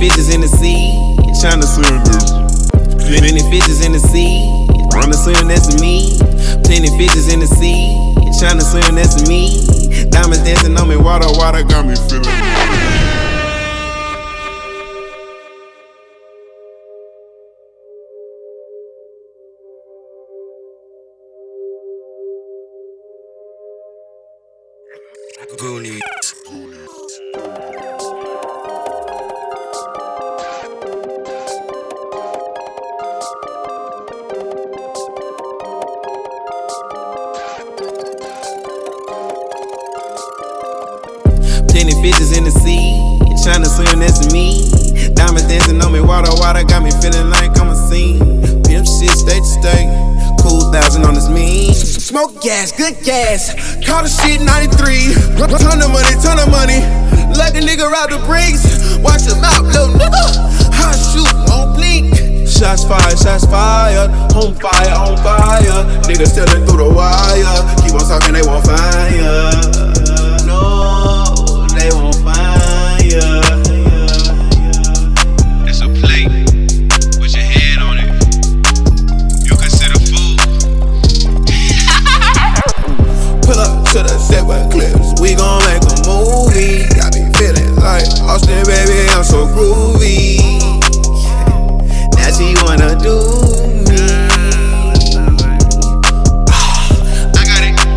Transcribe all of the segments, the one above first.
fishes in the sea, tryna swim. Plenty fishes in the sea, wanna swim, that's me. Plenty fishes in the sea, tryna swim, that's me. Diamonds dancing on me, water got me feeling. Goonies. Plenty fishes in the sea, tryna swim, that's me. Diamonds dancing on me, water got me feeling like I'm a scene. Pimp shit, state to state, cool thousand on this mean. Smoke gas, good gas, call the shit 93. Ton of money, like a nigga rob the bricks. Watch him out, little nigga, hot shoot, won't blink. Shots fired, on fire. Niggas stealing through the wire, keep on talking, they won't find ya. No, they won't find ya. It's a plate, put your head on it. You consider food. Pull up to the set with clips, we gon' make a movie. Got me feeling like Austin, baby, I'm so groovy. Now she wanna do me. I got it.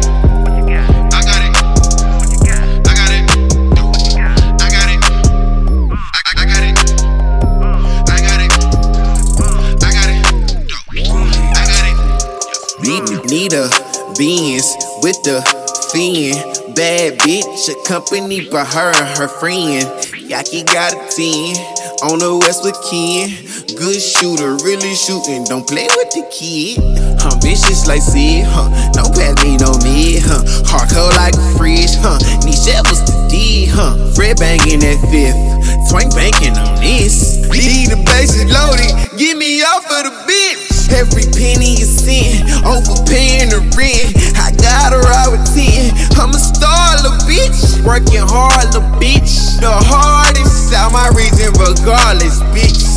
Need a Benz with the fiend. Bad bitch accompanied by her and her friend. Yaki got a 10 on the west with Ken. Good shooter, really shooting, don't play with the kid. Vicious like Sid, don't pass me no mid, hardcore like a fridge, need shovels to dig, Fred banging that fifth, Twink banking on this. Leave the bases loaded, get me off of the bench. Every penny is sent, overpaying the rent. I got a ride with 10, I'm a star, little bitch. Working hard, little bitch. The hardest out my region, regardless, bitch.